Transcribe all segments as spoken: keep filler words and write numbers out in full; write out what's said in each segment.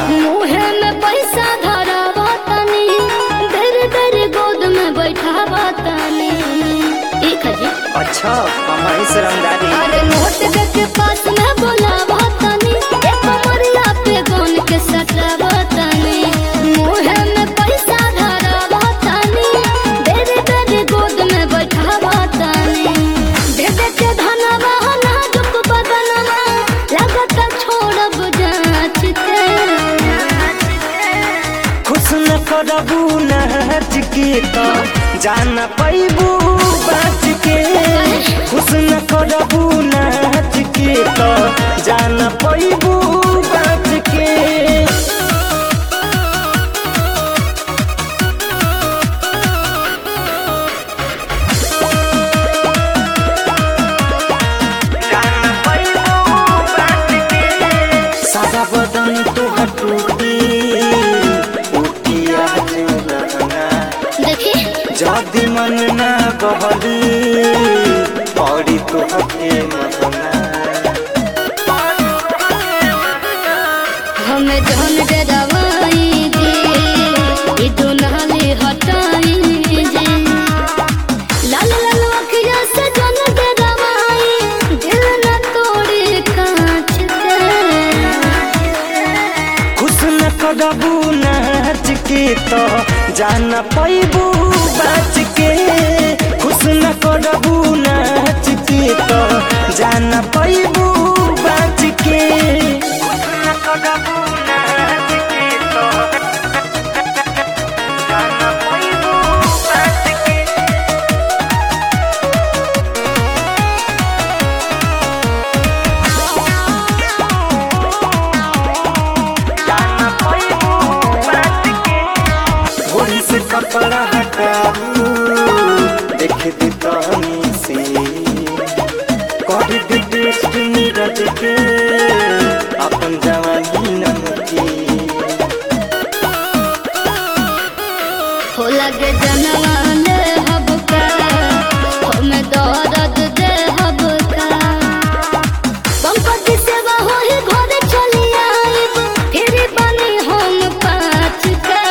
मुहे में पैसा धरावा तनी, देर देर गोद में बैठावा तनी। एक जी अच्छा हमारी शर्मदारी। अरे नोट के पास में बोलावा तनी, एक मरिया पे गोन के सटावा तनी। मुहे में पैसा धरावा तनी, देर देर गोद में बैठावा तनी। दे दे के धनवा नाजुक बदनवा, लगता छोड़ब जांच के। खुश न करबू नाच के तो जान पैबू बाच के। खुश न करबू नाच के तो जान पैबू बाच के। सारा बदन तोहर टूटी उठिया रहना, देखी जदी मन ना बहली पड़ी तोहके महना। हमें जहन दे दवाई जी, ई दुनाली हटाई जी। लाल लाल अखिया से जन दे दवाई, दिल न तोड़ी कांच के। खुश न करबू नाच के तो जान पैबू बाच के। खुश न करबू नाच के तो जान पैबू बाच के। खुश न करबू नाच के तो जान पैबू बाच के। थोड़ी से कपड़ा हटाबू देख दी तहनी से, कर दी टेस्ट नीरज के अपन जवानी नमकी। हो लगे जनवा ले हब का, हमें दर्द दे हब का। पंकज सेवा होई घरे चली आइब, फिर बनी हम पाँच का।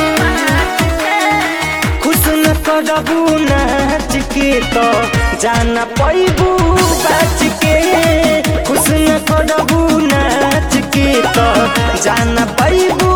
खुश न करबू नाच के तो जान पैबू बाच के। खुश न करबू नाच के तो जान पैबू